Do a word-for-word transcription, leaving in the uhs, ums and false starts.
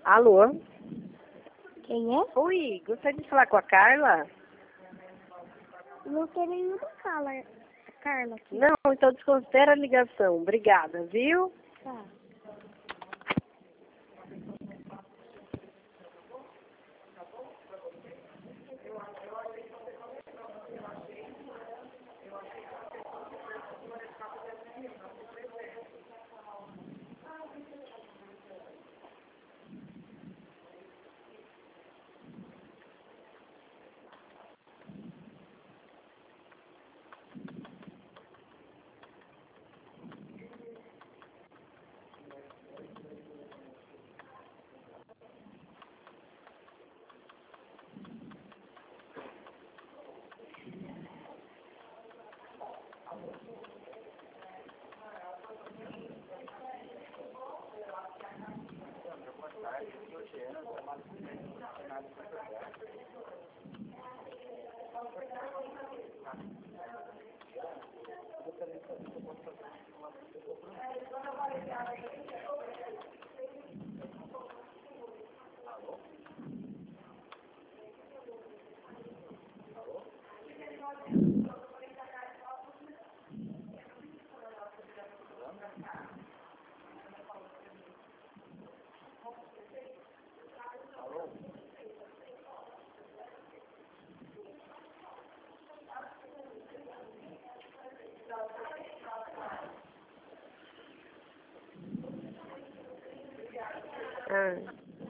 Alô? Quem é? Oi, gostaria de falar com a Carla? Não tem nenhuma Carla, Carla aqui. Não, então desconsidera a ligação. Obrigada, viu? Tá. Ah.